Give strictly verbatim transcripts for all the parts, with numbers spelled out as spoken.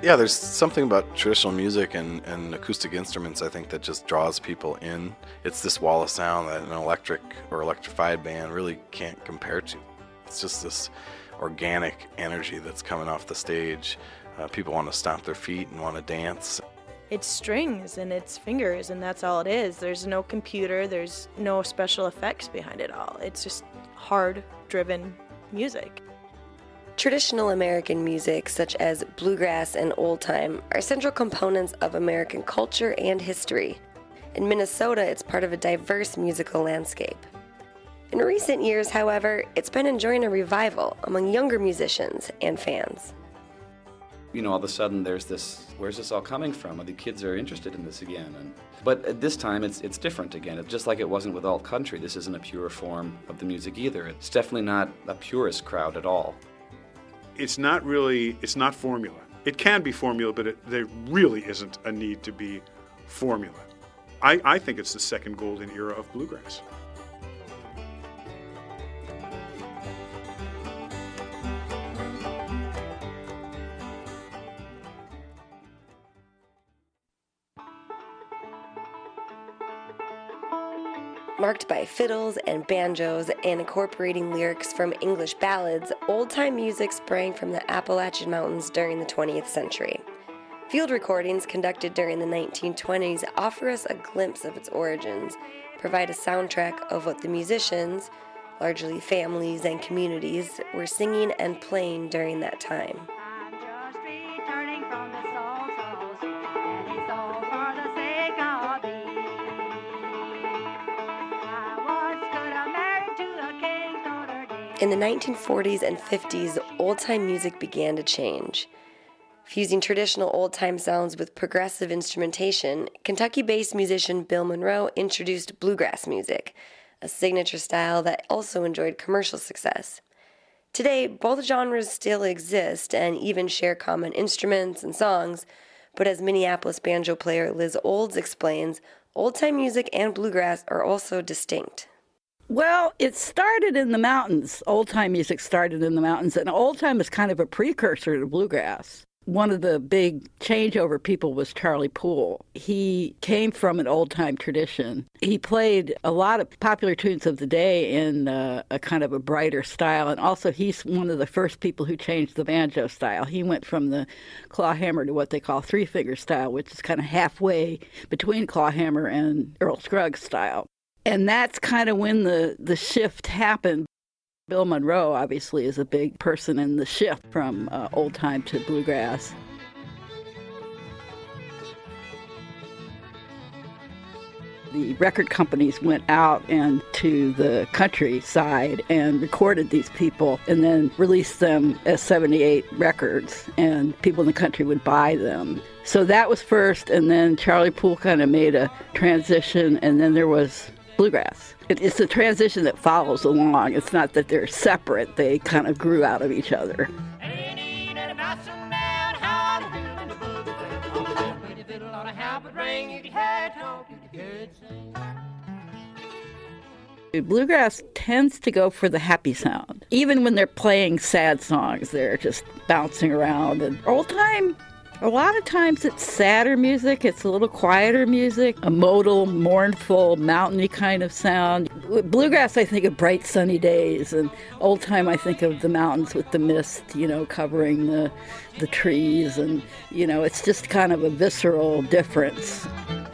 Yeah, there's something about traditional music and, and acoustic instruments, I think, that just draws people in. It's this wall of sound that an electric or electrified band really can't compare to. It's just this organic energy that's coming off the stage. Uh, people want to stomp their feet and want to dance. It's strings and it's fingers, and that's all it is. There's no computer, there's no special effects behind it all. It's just hard-driven music. Traditional American music, such as bluegrass and old time, are central components of American culture and history. In Minnesota, it's part of a diverse musical landscape. In recent years, however, it's been enjoying a revival among younger musicians and fans. You know, all of a sudden there's this, where's this all coming from? The kids are interested in this again. And, but at this time, it's it's different again. It's just like it wasn't with alt country. This isn't a pure form of the music either. It's definitely not a purist crowd at all. It's not really, it's not formula. It can be formula, but it, there really isn't a need to be formula. I, I think it's the second golden era of bluegrass. Marked by fiddles and banjos and incorporating lyrics from English ballads, old-time music sprang from the Appalachian Mountains during the twentieth century. Field recordings conducted during the nineteen twenties offer us a glimpse of its origins, provide a soundtrack of what the musicians, largely families and communities, were singing and playing during that time. In the nineteen forties and fifties, old-time music began to change. Fusing traditional old-time sounds with progressive instrumentation, Kentucky-based musician Bill Monroe introduced bluegrass music, a signature style that also enjoyed commercial success. Today, both genres still exist and even share common instruments and songs, but as Minneapolis banjo player Liz Olds explains, old-time music and bluegrass are also distinct. Well, it started in the mountains. Old-time music started in the mountains, and old-time is kind of a precursor to bluegrass. One of the big changeover people was Charlie Poole. He came from an old-time tradition. He played a lot of popular tunes of the day in uh, a kind of a brighter style, and also he's one of the first people who changed the banjo style. He went from the clawhammer to what they call three-finger style, which is kind of halfway between clawhammer and Earl Scruggs style. And that's kind of when the, the shift happened. Bill Monroe, obviously, is a big person in the shift from uh, old time to bluegrass. The record companies went out and to the countryside and recorded these people and then released them as seventy-eight records, and people in the country would buy them. So that was first, and then Charlie Poole kind of made a transition, and then there was bluegrass. It, it's a transition that follows along. It's not that they're separate. They kind of grew out of each other. Bluegrass tends to go for the happy sound. Even when they're playing sad songs, they're just bouncing around. And old time, a lot of times it's sadder music, it's a little quieter music, a modal, mournful, mountainy kind of sound. With bluegrass, I think of bright sunny days, and old time I think of the mountains with the mist, you know, covering the the trees, and, you know, it's just kind of a visceral difference.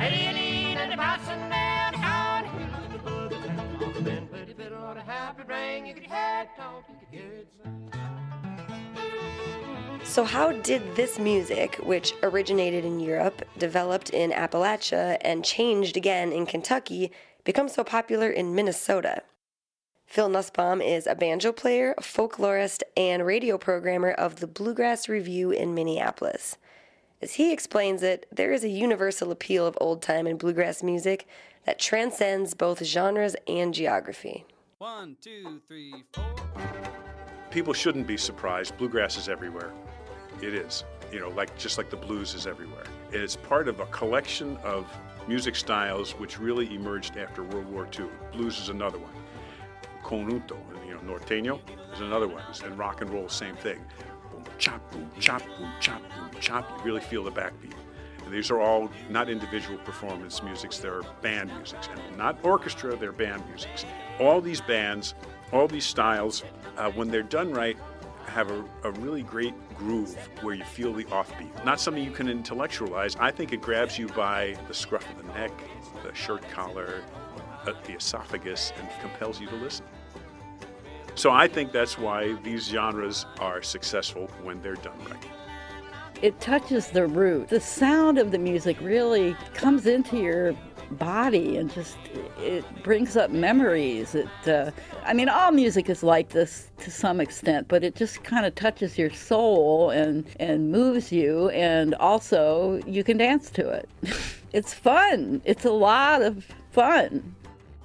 So how did this music, which originated in Europe, developed in Appalachia, and changed again in Kentucky, become so popular in Minnesota? Phil Nussbaum is a banjo player, folklorist, and radio programmer of the Bluegrass Review in Minneapolis. As he explains it, there is a universal appeal of old-time and bluegrass music that transcends both genres and geography. One, two, three, four. People shouldn't be surprised. Bluegrass is everywhere. It is, you know, like just like the blues is everywhere. It's part of a collection of music styles which really emerged after World War Two. Blues is another one. Conjunto, you know, norteño is another one, and rock and roll, same thing. boom, chop, boom, chop, boom, chop, boom, chop. You really feel the backbeat. And these are all not individual performance musics, they're band musics. And not orchestra, they're band musics. All these bands, all these styles, uh, when they're done right, have a, a really great groove where you feel the offbeat. Not something you can intellectualize. I think it grabs you by the scruff of the neck, the shirt collar, uh, the esophagus, and compels you to listen. So I think that's why these genres are successful when they're done right. It touches the root. The sound of the music really comes into your body and just it brings up memories. It, uh, I mean, all music is like this to some extent, but it just kind of touches your soul and and moves you, and also you can dance to it. It's fun. It's a lot of fun.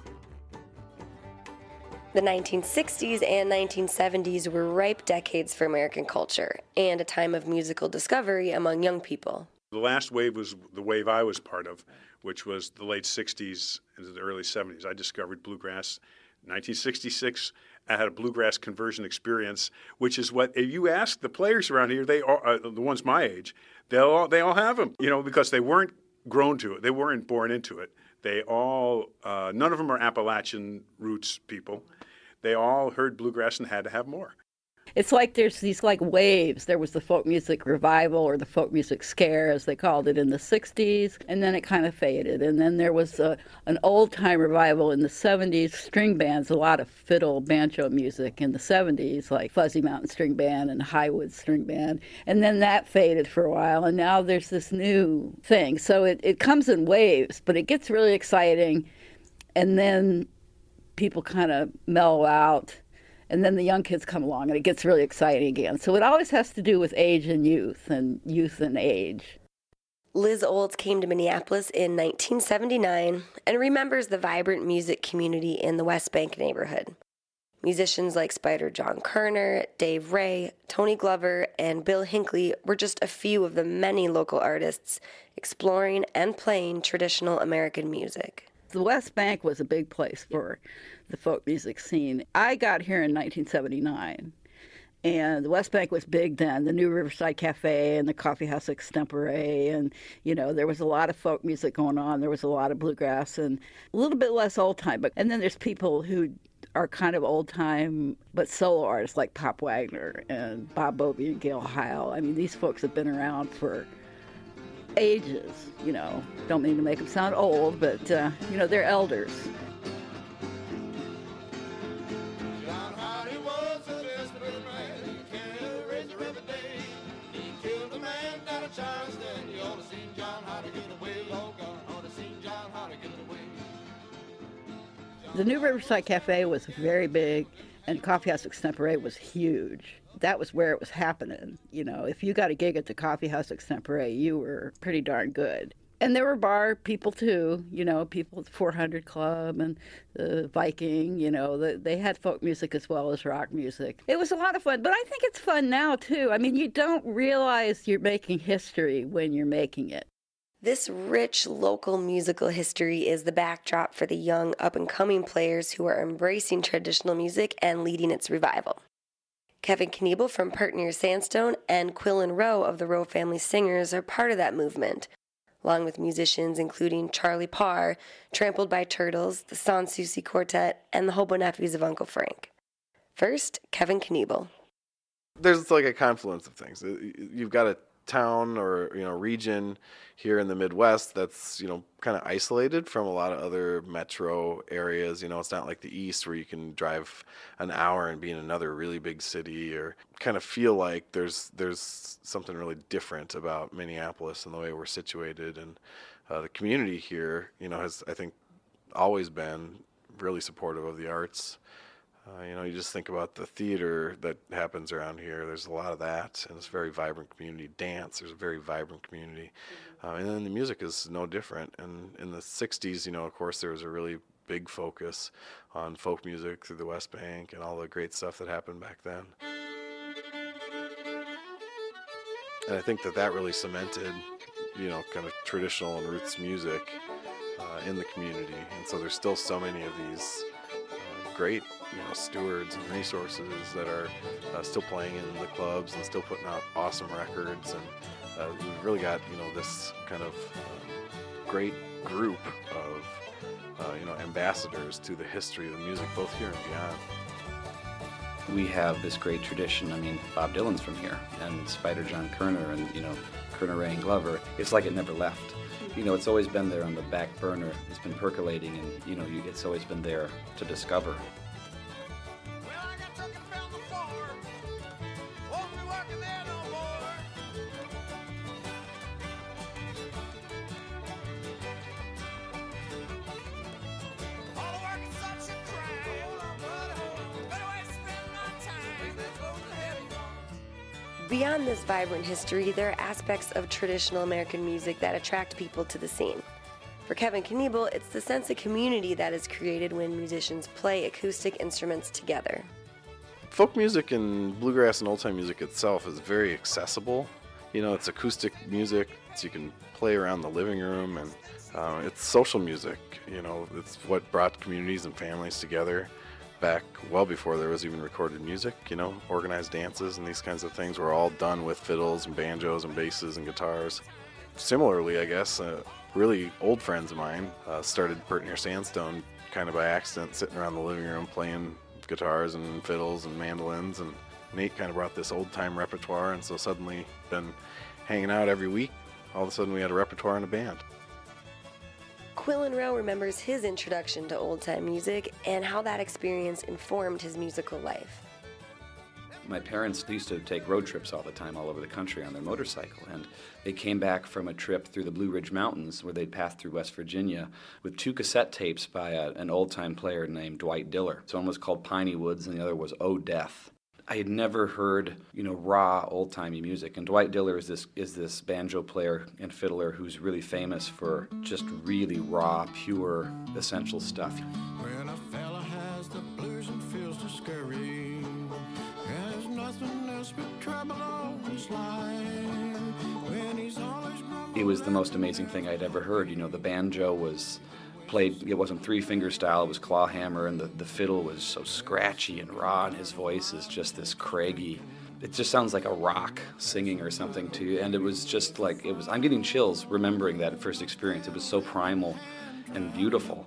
The nineteen sixties and nineteen seventies were ripe decades for American culture and a time of musical discovery among young people. The last wave was the wave I was part of, which was the late sixties into the early seventies. I discovered bluegrass in nineteen sixty-six. I had a bluegrass conversion experience, which is what, if you ask the players around here, they all, uh, the ones my age, they all they all have them, you know, because they weren't grown to it. They weren't born into it. They all, uh, none of them are Appalachian roots people. They all heard bluegrass and had to have more. It's like there's these like waves. There was the folk music revival or the folk music scare, as they called it, in the sixties, and then it kind of faded. And then there was a, an old-time revival in the seventies, string bands, a lot of fiddle, banjo music in the seventies, like Fuzzy Mountain String Band and Highwood String Band. And then that faded for a while, and now there's this new thing. So it, it comes in waves, but it gets really exciting, and then people kind of mellow out. And then the young kids come along, and it gets really exciting again. So it always has to do with age and youth, and youth and age. Liz Olds came to Minneapolis in nineteen seventy-nine and remembers the vibrant music community in the West Bank neighborhood. Musicians like Spider John Kerner, Dave Ray, Tony Glover, and Bill Hinckley were just a few of the many local artists exploring and playing traditional American music. The West Bank was a big place for the folk music scene. I got here in nineteen seventy-nine, and the West Bank was big then. The New Riverside Cafe and the Coffee House Extempore, and, you know, there was a lot of folk music going on. There was a lot of bluegrass and a little bit less old time. But and then there's people who are kind of old time, but solo artists like Pop Wagner and Bob Bobby and Gail Heil. I mean, these folks have been around for ages, you know. Don't mean to make them sound old, but, uh, you know, they're elders. The New Riverside Cafe was very big, and Coffee House Extempore was huge. That was where it was happening. You know, if you got a gig at the Coffee House Extempore, you were pretty darn good. And there were bar people, too, you know, people at the four hundred Club and the Viking, you know, the, they had folk music as well as rock music. It was a lot of fun, but I think it's fun now, too. I mean, you don't realize you're making history when you're making it. This rich local musical history is the backdrop for the young up-and-coming players who are embracing traditional music and leading its revival. Kevin Kniebel from Partner Sandstone and Quillen Rowe of the Rowe Family Singers are part of that movement, along with musicians including Charlie Parr, Trampled by Turtles, the Sans Souci Quartet, and the Hobo Nephews of Uncle Frank. First, Kevin Kniebel. There's like a confluence of things. You've got a town or, you know, region here in the Midwest that's, you know, kind of isolated from a lot of other metro areas. You know, it's not like the East where you can drive an hour and be in another really big city, or kind of feel like there's there's something really different about Minneapolis and the way we're situated. And uh, the community here, you know, has, I think, always been really supportive of the arts. Uh, you know, you just think about the theater that happens around here. There's a lot of that, and it's a very vibrant community. Dance, there's a very vibrant community. Uh, and then the music is no different. And in the sixties, you know, of course, there was a really big focus on folk music through the West Bank and all the great stuff that happened back then. And I think that that really cemented, you know, kind of traditional and roots music uh, in the community. And so there's still so many of these uh, great you know, stewards and resources that are uh, still playing in the clubs and still putting out awesome records. And uh, we've really got, you know, this kind of um, great group of, uh, you know, ambassadors to the history of the music, both here and beyond. We have this great tradition. I mean, Bob Dylan's from here, and Spider John Kerner, and, you know, Kerner, Ray, and Glover. It's like it never left. You know, it's always been there on the back burner. It's been percolating, and, you know, you, it's always been there to discover. Beyond this vibrant history, there are aspects of traditional American music that attract people to the scene. For Kevin Kniebel, it's the sense of community that is created when musicians play acoustic instruments together. Folk music and bluegrass and old-time music itself is very accessible. You know, it's acoustic music, so you can play around the living room, and uh, it's social music. You know, it's what brought communities and families together back well before there was even recorded music. You know, organized dances and these kinds of things were all done with fiddles and banjos and basses and guitars. Similarly, I guess, uh, really old friends of mine uh, started Pert Near Sandstone kind of by accident, sitting around the living room playing guitars and fiddles and mandolins, and Nate kind of brought this old-time repertoire, and so suddenly been hanging out every week. All of a sudden we had a repertoire and a band. Quillen Rowe remembers his introduction to old-time music and how that experience informed his musical life. My parents used to take road trips all the time all over the country on their motorcycle, and they came back from a trip through the Blue Ridge Mountains where they'd passed through West Virginia with two cassette tapes by a, an old-time player named Dwight Diller. So one was called Piney Woods and the other was Oh Death. I had never heard, you know, raw old-timey music, and Dwight Diller is this is this banjo player and fiddler who's really famous for just really raw, pure, essential stuff. When a fella has the blues and feels discouraged, there's nothing else but trouble on his life. When he's always It was the most amazing thing I'd ever heard. You know, the banjo was played, it wasn't three-finger style, it was claw hammer, and the, the fiddle was so scratchy and raw, and his voice is just this craggy. It just sounds like a rock singing or something to you, and it was just like, it was, I'm getting chills remembering that first experience. It was so primal and beautiful.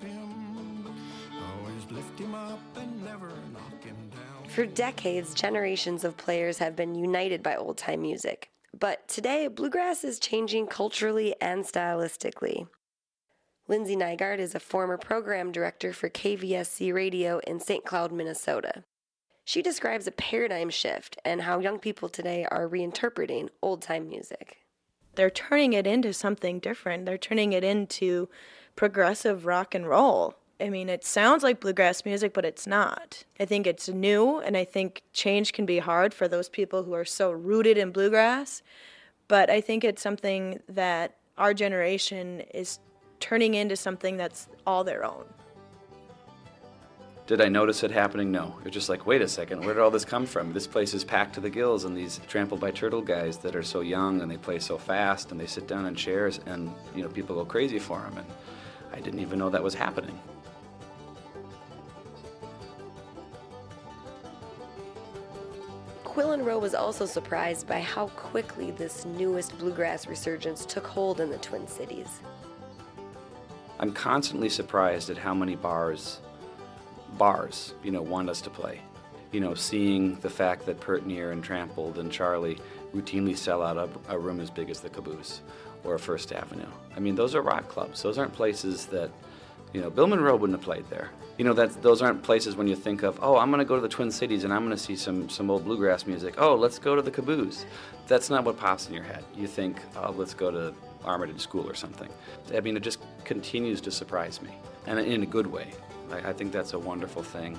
For decades, generations of players have been united by old-time music. But today, bluegrass is changing culturally and stylistically. Lindsay Nygaard is a former program director for K V S C Radio in Saint Cloud, Minnesota. She describes a paradigm shift and how young people today are reinterpreting old-time music. They're turning it into something different. They're turning it into progressive rock and roll. I mean, it sounds like bluegrass music, but it's not. I think it's new, and I think change can be hard for those people who are so rooted in bluegrass. But I think it's something that our generation is turning into something that's all their own. Did I notice it happening? No. You're just like, wait a second, where did all this come from? This place is packed to the gills, and these Trampled by Turtle guys that are so young, and they play so fast, and they sit down in chairs, and, you know, people go crazy for them, and I didn't even know that was happening. Quillen Rowe was also surprised by how quickly this newest bluegrass resurgence took hold in the Twin Cities. I'm constantly surprised at how many bars, bars, you know, want us to play. You know, seeing the fact that Pert Near and Trampled and Charlie routinely sell out a, a room as big as the Caboose or First Avenue. I mean, those are rock clubs. Those aren't places that, you know, Bill Monroe wouldn't have played there. You know, that those aren't places when you think of, oh, I'm going to go to the Twin Cities and I'm going to see some, some old bluegrass music. Oh, let's go to the Caboose. That's not what pops in your head. You think, oh, let's go to Armitage School or something. I mean, it just continues to surprise me, and in a good way. I, I think that's a wonderful thing.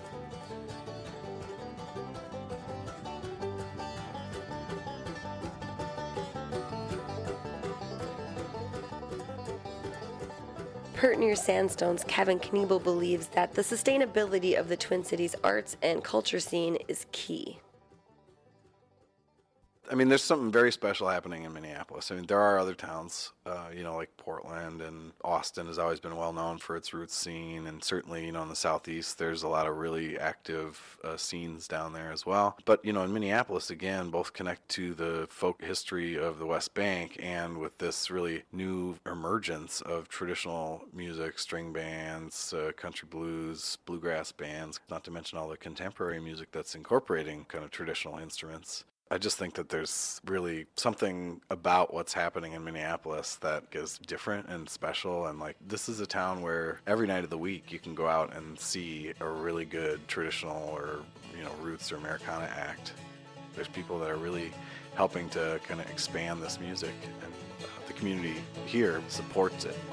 Pert Near Sandstone's Kevin Kniebel believes that the sustainability of the Twin Cities arts and culture scene is key. I mean, there's something very special happening in Minneapolis. I mean, there are other towns, uh, you know, like Portland and Austin has always been well known for its roots scene. And certainly, you know, in the Southeast, there's a lot of really active uh, scenes down there as well. But, you know, in Minneapolis, again, both connect to the folk history of the West Bank and with this really new emergence of traditional music, string bands, uh, country blues, bluegrass bands, not to mention all the contemporary music that's incorporating kind of traditional instruments. I just think that there's really something about what's happening in Minneapolis that is different and special. And like, this is a town where every night of the week you can go out and see a really good traditional or, you know, roots or Americana act. There's people that are really helping to kind of expand this music, and uh, the community here supports it.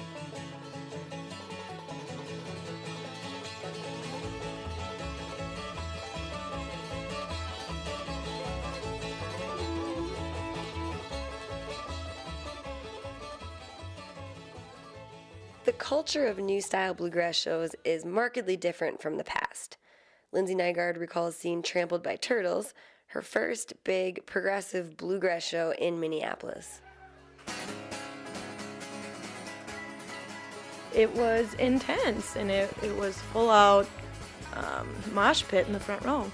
The culture of new style bluegrass shows is markedly different from the past. Lindsay Nygaard recalls seeing Trampled by Turtles, her first big progressive bluegrass show in Minneapolis. It was intense, and it, it was full out um, mosh pit in the front row.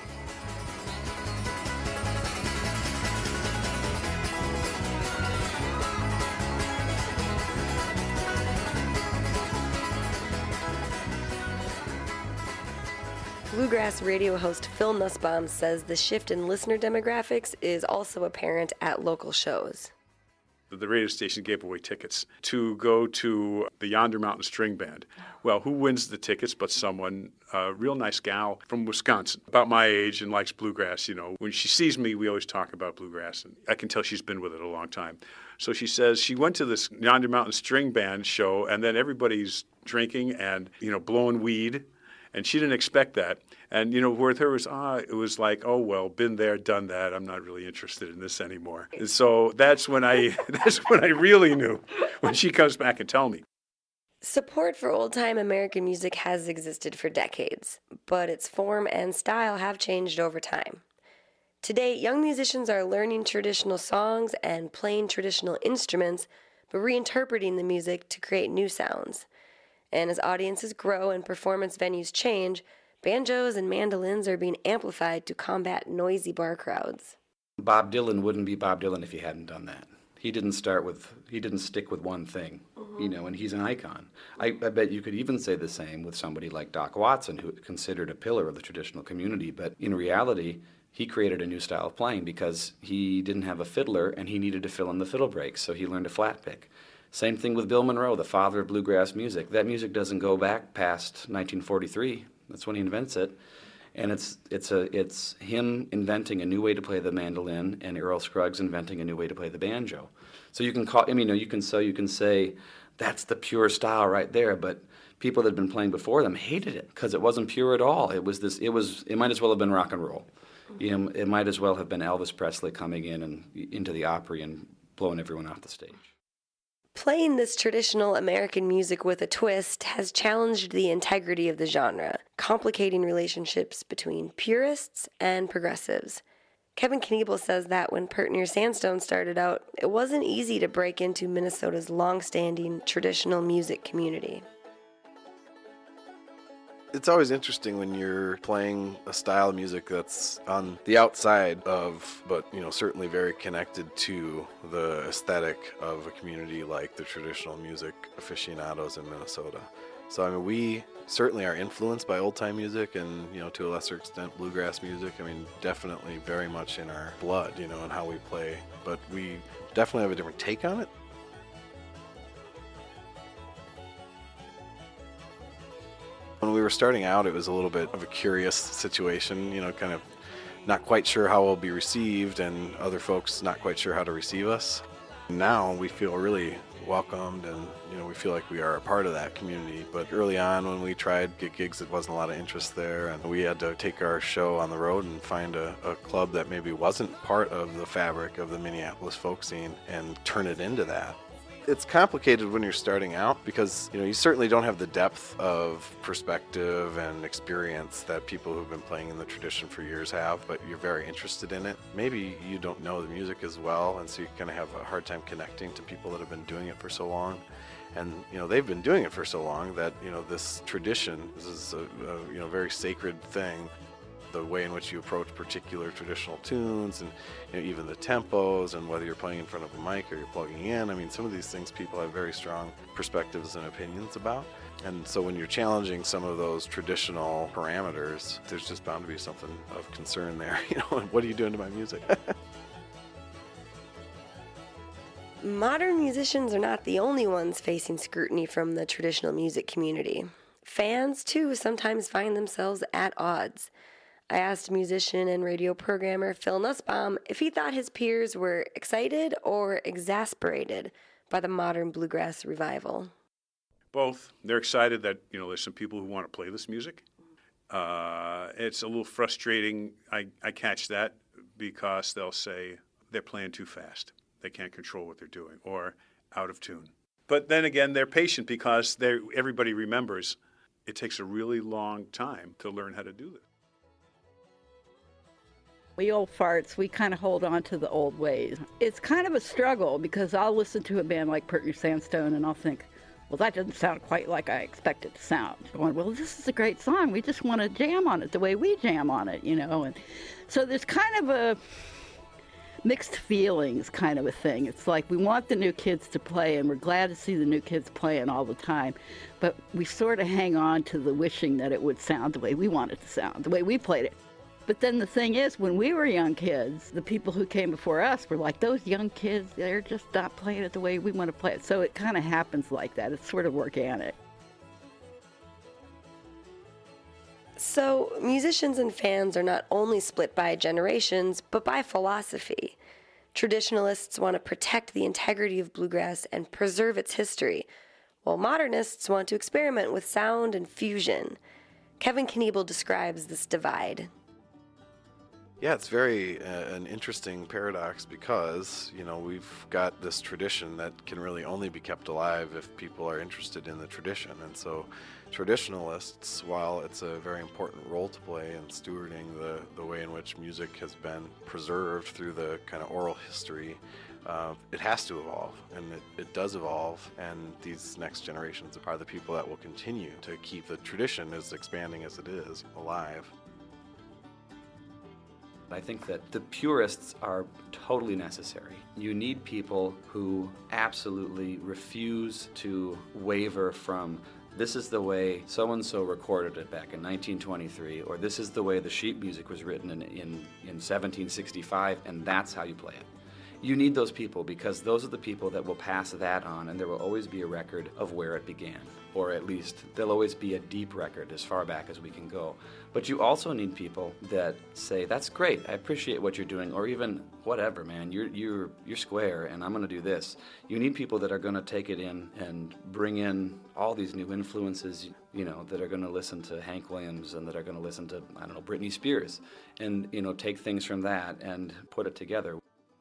Bluegrass radio host Phil Nussbaum says the shift in listener demographics is also apparent at local shows. The radio station gave away tickets to go to the Yonder Mountain String Band. Well, who wins the tickets but someone, a real nice gal from Wisconsin, about my age and likes bluegrass. You know, when she sees me, we always talk about bluegrass, and I can tell she's been with it a long time. So she says she went to this Yonder Mountain String Band show, and then everybody's drinking and, you know, blowing weed. And she didn't expect that. And, you know, with her, it was, ah, it was like, oh, well, been there, done that. I'm not really interested in this anymore. And so that's when I that's when I really knew, when she comes back and tell me. Support for old-time American music has existed for decades, but its form and style have changed over time. Today, young musicians are learning traditional songs and playing traditional instruments, but reinterpreting the music to create new sounds. And as audiences grow and performance venues change, banjos and mandolins are being amplified to combat noisy bar crowds. Bob Dylan wouldn't be Bob Dylan if he hadn't done that. He didn't start with, he didn't stick with one thing, mm-hmm. you know, and he's an icon. I, I bet you could even say the same with somebody like Doc Watson, who is considered a pillar of the traditional community, but in reality, he created a new style of playing because he didn't have a fiddler and he needed to fill in the fiddle breaks, so he learned a flat pick. Same thing with Bill Monroe, the father of bluegrass music. That music doesn't go back past nineteen forty-three. That's when he invents it. And it's it's a it's him inventing a new way to play the mandolin and Earl Scruggs inventing a new way to play the banjo. So you can call I mean you can so you can say that's the pure style right there, but people that had been playing before them hated it because it wasn't pure at all. It was this it was it might as well have been rock and roll. You know, it might as well have been Elvis Presley coming in and into the Opry and blowing everyone off the stage. Playing this traditional American music with a twist has challenged the integrity of the genre, complicating relationships between purists and progressives. Kevin Kniebel says that when Pert Near Sandstone started out, it wasn't easy to break into Minnesota's long-standing traditional music community. It's always interesting when you're playing a style of music that's on the outside of, but, you know, certainly very connected to the aesthetic of a community like the traditional music aficionados in Minnesota. So, I mean, we certainly are influenced by old-time music and, you know, to a lesser extent, bluegrass music. I mean, definitely very much in our blood, you know, and how we play. But we definitely have a different take on it. When we were starting out, it was a little bit of a curious situation, you know, kind of not quite sure how we'll be received and other folks not quite sure how to receive us. Now we feel really welcomed and, you know, we feel like we are a part of that community. But early on when we tried get gigs, there wasn't a lot of interest there, and we had to take our show on the road and find a, a club that maybe wasn't part of the fabric of the Minneapolis folk scene and turn it into that. It's complicated when you're starting out because, you know, you certainly don't have the depth of perspective and experience that people who've been playing in the tradition for years have, but you're very interested in it. Maybe you don't know the music as well, and so you're going to have a hard time connecting to people that have been doing it for so long. And, you know, they've been doing it for so long that, you know, this tradition, this is a, a you know, very sacred thing. The way in which you approach particular traditional tunes and, you know, even the tempos and whether you're playing in front of a mic or you're plugging in. I mean, some of these things people have very strong perspectives and opinions about. And so when you're challenging some of those traditional parameters, there's just bound to be something of concern there. You know, and what are you doing to my music? Modern musicians are not the only ones facing scrutiny from the traditional music community. Fans, too, sometimes find themselves at odds. I asked musician and radio programmer Phil Nussbaum if he thought his peers were excited or exasperated by the modern bluegrass revival. Both. They're excited that, you know, there's some people who want to play this music. Uh, it's a little frustrating. I, I catch that because they'll say they're playing too fast. They can't control what they're doing, or out of tune. But then again, they're patient because they're, everybody remembers it takes a really long time to learn how to do this. We old farts, we kind of hold on to the old ways. It's kind of a struggle because I'll listen to a band like Pert Sandstone and I'll think, well, that doesn't sound quite like I expect it to sound. Going, well, this is a great song. We just want to jam on it the way we jam on it, you know. And so there's kind of a mixed feelings kind of a thing. It's like we want the new kids to play and we're glad to see the new kids playing all the time, but we sort of hang on to the wishing that it would sound the way we want it to sound, the way we played it. But then the thing is, when we were young kids, the people who came before us were like, those young kids, they're just not playing it the way we want to play it. So it kind of happens like that. It's sort of organic. So musicians and fans are not only split by generations, but by philosophy. Traditionalists want to protect the integrity of bluegrass and preserve its history, while modernists want to experiment with sound and fusion. Kevin Kniebel describes this divide. Yeah, it's very uh, an interesting paradox because, you know, we've got this tradition that can really only be kept alive if people are interested in the tradition. And so traditionalists, while it's a very important role to play in stewarding the, the way in which music has been preserved through the kind of oral history, uh, it has to evolve, and it, it does evolve, and these next generations are the people that will continue to keep the tradition, as expanding as it is, alive. I think that the purists are totally necessary. You need people who absolutely refuse to waver from this is the way so-and-so recorded it back in nineteen twenty-three, or this is the way the sheet music was written in, in, in seventeen sixty-five, and that's how you play it. You need those people because those are the people that will pass that on, and there will always be a record of where it began, or at least there'll always be a deep record as far back as we can go. But you also need people that say, that's great, I appreciate what you're doing, or even, whatever, man, you're, you're, you're square, and I'm going to do this. You need people that are going to take it in and bring in all these new influences, you know, that are going to listen to Hank Williams and that are going to listen to, I don't know, Britney Spears, and, you know, take things from that and put it together.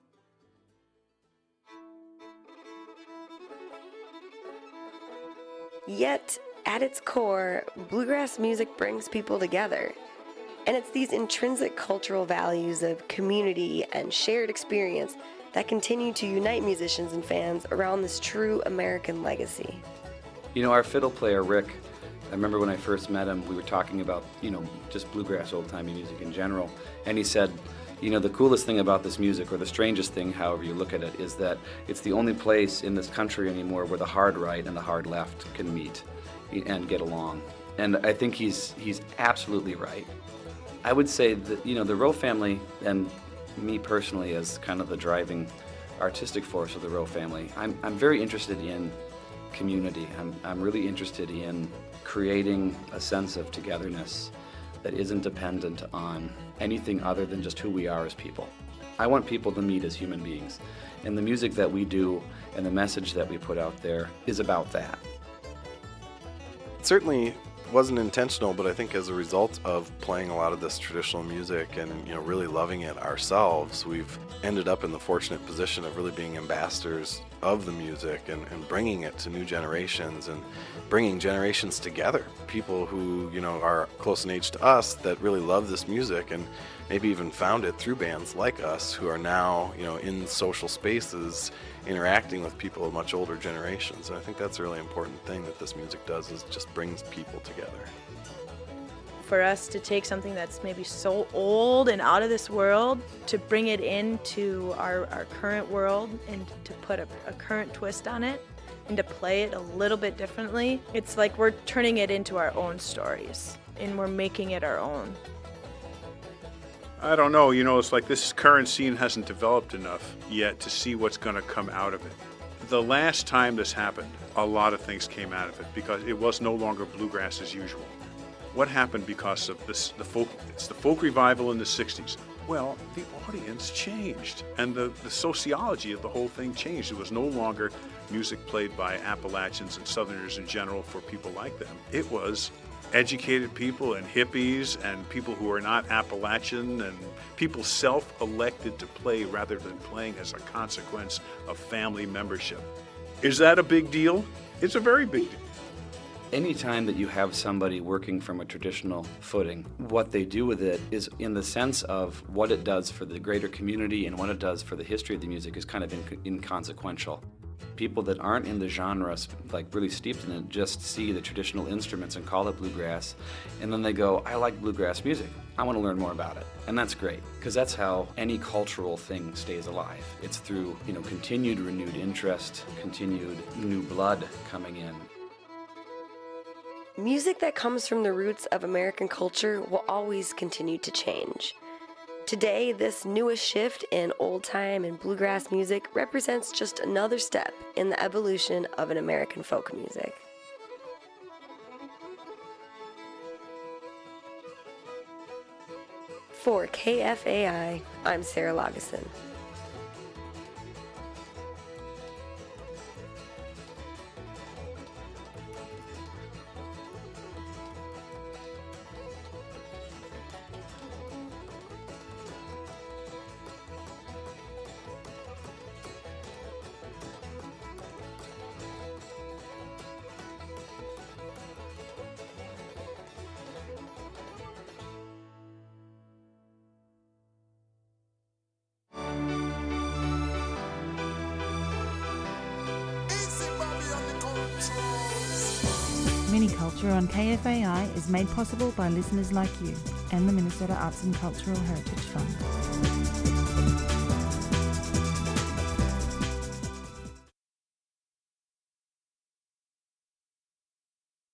Yet, at its core, bluegrass music brings people together. And it's these intrinsic cultural values of community and shared experience that continue to unite musicians and fans around this true American legacy. You know, our fiddle player, Rick, I remember when I first met him, we were talking about, you know, just bluegrass old-timey music in general, and he said, you know, the coolest thing about this music, or the strangest thing, however you look at it, is that it's the only place in this country anymore where the hard right and the hard left can meet and get along. And I think he's he's absolutely right. I would say that, you know, the Rowe family, and me personally as kind of the driving artistic force of the Rowe family, I'm I'm very interested in community. I'm I'm really interested in creating a sense of togetherness that isn't dependent on anything other than just who we are as people. I want people to meet as human beings, and the music that we do and the message that we put out there is about that. Certainly, wasn't intentional, but I think as a result of playing a lot of this traditional music and, you know, really loving it ourselves, we've ended up in the fortunate position of really being ambassadors of the music and, and bringing it to new generations and bringing generations together. People who, you know, are close in age to us that really love this music and maybe even found it through bands like us who are now, you know, in social spaces interacting with people of much older generations. And I think that's a really important thing that this music does, is just brings people together. For us to take something that's maybe so old and out of this world, to bring it into our, our current world and to put a, a current twist on it and to play it a little bit differently, it's like we're turning it into our own stories and we're making it our own. I don't know, you know, it's like this current scene hasn't developed enough yet to see what's going to come out of it. The last time this happened, a lot of things came out of it because it was no longer bluegrass as usual. What happened because of this? The folk, it's the folk revival in the sixties. Well, the audience changed, and the, the sociology of the whole thing changed. It was no longer music played by Appalachians and Southerners in general for people like them. It was educated people and hippies and people who are not Appalachian and people self-elected to play rather than playing as a consequence of family membership. Is that a big deal? It's a very big deal. Anytime that you have somebody working from a traditional footing, what they do with it is in the sense of what it does for the greater community and what it does for the history of the music is kind of in- inconsequential. People that aren't in the genre, like really steeped in it, just see the traditional instruments and call it bluegrass, and then they go, I like bluegrass music. I want to learn more about it. And that's great, because that's how any cultural thing stays alive. It's through, you know, continued renewed interest, continued new blood coming in. Music that comes from the roots of American culture will always continue to change. Today, this newest shift in old-time and bluegrass music represents just another step in the evolution of an American folk music. For K F A I, I'm Sarah Lageson. Miniculture on K F A I is made possible by listeners like you and the Minnesota Arts and Cultural Heritage Fund.